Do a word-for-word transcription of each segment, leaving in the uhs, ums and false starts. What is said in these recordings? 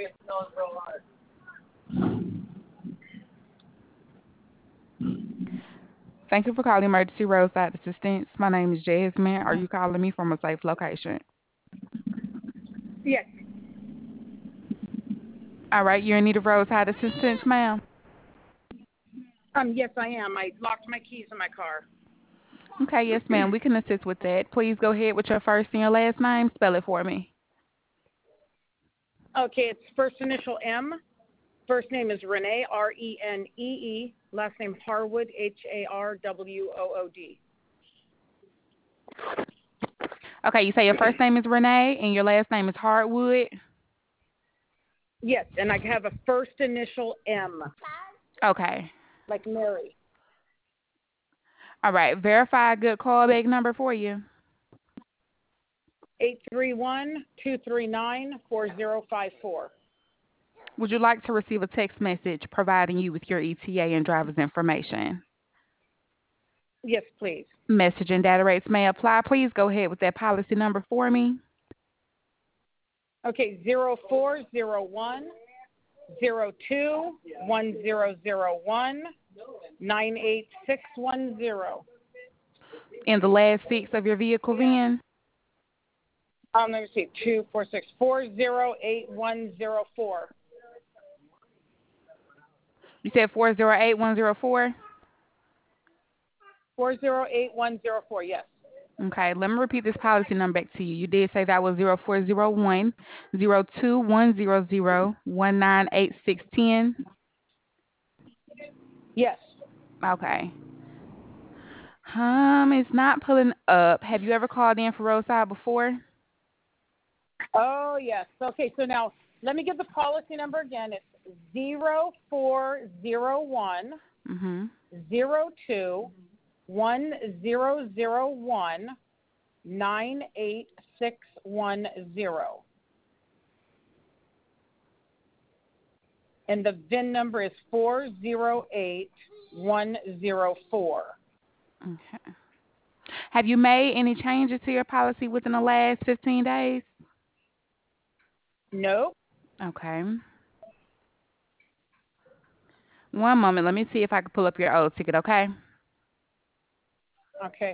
Thank you for calling Emergency Roadside Assistance. My name is Jasmine. Are you calling me from a safe location? Yes. All right, you're in need of roadside assistance, ma'am? Um, yes, I am. I locked my keys in my car. Okay, yes, ma'am. We can assist with that. Please go ahead with your first and your last name. Spell it for me. Okay, it's first initial M. First name is Renee, R E N E E. Last name Harwood, H A R W O O D. Okay, you say your first name is Renee and your last name is Hardwood? Yes, and I have a first initial M. Okay. Like Mary. All right, verify a good callback number for you. eight three one, two three nine, four zero five four. Would you like to receive a text message providing you with your E T A and driver's information? Yes, please. Message and data rates may apply. Please go ahead with that policy number for me. Okay, zero four zero one, zero two, one zero zero one, nine eight six one zero. And the last six of your vehicle V I N? Um, let me see, two four six four zero eight one zero four. You said four zero eight one zero four? Four zero eight one zero four. Yes. Okay, let me repeat this policy number back to you. You did say that was zero four zero one zero two one zero zero one nine eight six ten. Yes. Okay. Um, it's not pulling up. Have you ever called in for roadside before? Oh yes. Okay, so now let me give the policy number again. It's zero four zero one Mm-hmm. zero two one zero zero one nine eight six one zero. And the V I N number is four zero eight one zero four. Okay. Have you made any changes to your policy within the last fifteen days? Nope. Okay. One moment. Let me see if I can pull up your old ticket, okay? Okay.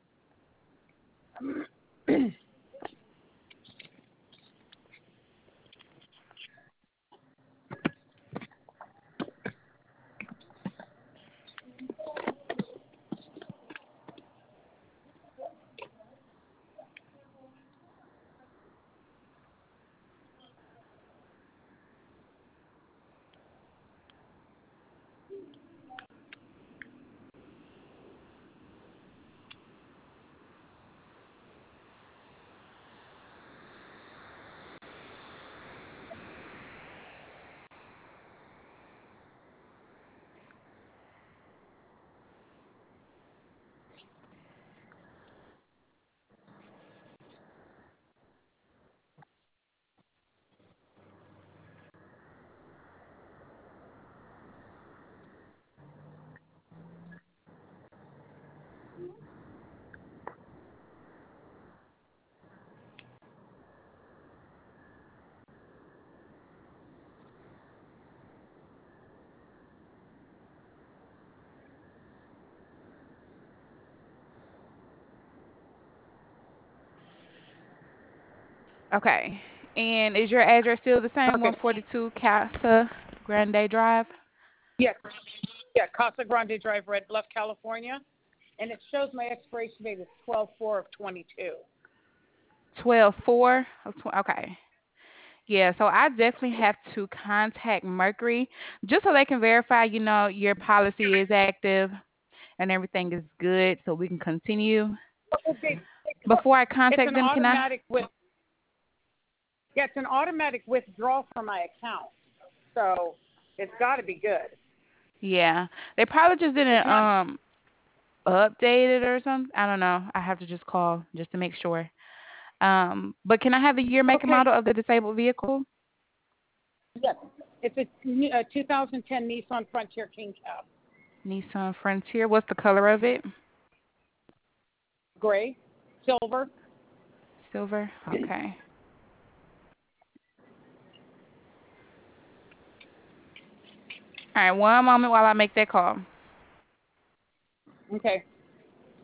Okay. And is your address still the same, Okay. one forty-two Casa Grande Drive? Yes. Yeah, Casa Grande Drive, Red Bluff, California. And it shows my expiration date is twelve four of twenty-two. twelve four of tw- okay. Yeah, so I definitely have to contact Mercury just so they can verify, you know, your policy is active and everything is good so we can continue. Okay. Before I It's contact an them, can I? automatic with yeah, it's an automatic withdrawal from my account. So it's got to be good. Yeah. They probably just It's didn't not um update it or something. I don't know. I have to just call just to make sure. Um, but can I have the year, make, and okay. model of the disabled vehicle? Yes, it's a, a two thousand ten Nissan Frontier King Cab, Nissan Frontier. What's the color of it? gray, silver. Silver. Okay. right, one moment while I make that call. Okay.